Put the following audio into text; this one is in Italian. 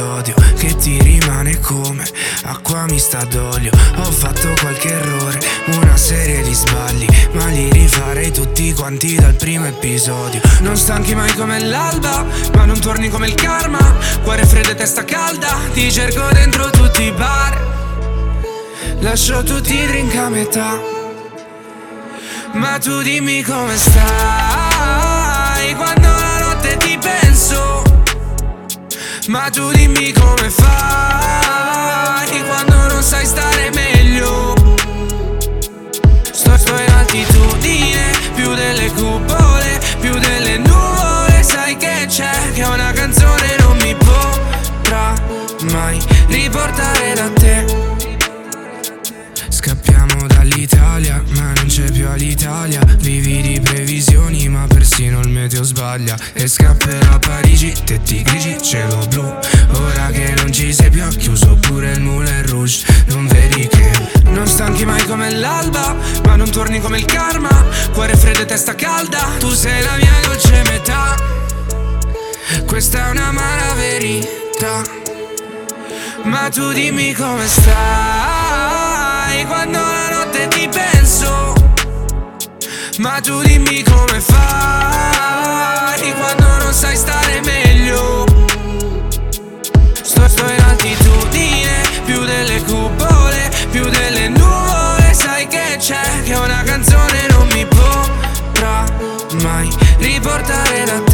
l'odio che ti rimane come acqua mista d'olio. Ho fatto qualche errore, una serie di sbagli, ma li rifarei tutti quanti dal primo episodio. Non stanchi mai come l'alba, ma non torni come il karma. Cuore freddo e testa calda, ti cerco dentro tutti i bar. Lascio tutti i drink a metà, ma tu dimmi come stai quando la notte ti penso. Ma tu dimmi come fai quando non sai stare meglio. Sto in altitudine, più delle cupole, più delle nuvole. Sai che c'è, che una canzone non mi potrà mai riportare da te. Scappiamo dall'Italia, ma non c'è più all'Italia. Vivi di previsioni, ma persino il meteo sbaglia. E scapperò a Parigi, tetti grigi, cielo blu. Ora che non ci sei più, ha chiuso pure il Moulin Rouge. Non vedi che non stanchi mai come l'alba, ma non torni come il karma. Cuore freddo e testa calda, tu sei la mia dolce metà. Questa è un'amara verità, ma tu dimmi come stai quando la notte ti penso. Ma tu dimmi come fai quando non sai stare meglio. Sto in altitudine, più delle cupole, più delle nuvole. Sai che c'è, che una canzone non mi potrà mai riportare da te.